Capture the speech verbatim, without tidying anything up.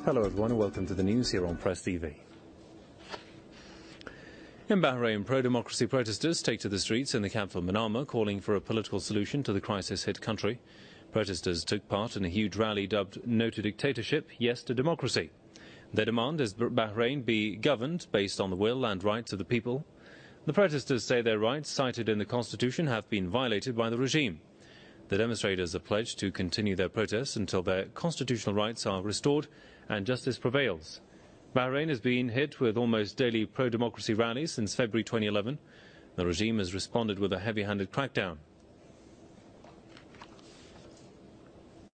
Hello everyone and welcome to the news here on Press T V. In Bahrain, pro-democracy protesters take to the streets in the capital Manama calling for a political solution to the crisis-hit country. Protesters took part in a huge rally dubbed No to Dictatorship, Yes to Democracy. Their demand is that Bahrain be governed based on the will and rights of the people. The protesters say their rights cited in the constitution have been violated by the regime. The demonstrators have pledged to continue their protests until their constitutional rights are restored and justice prevails. Bahrain has been hit with almost daily pro-democracy rallies since February twenty eleven. The regime has responded with a heavy-handed crackdown.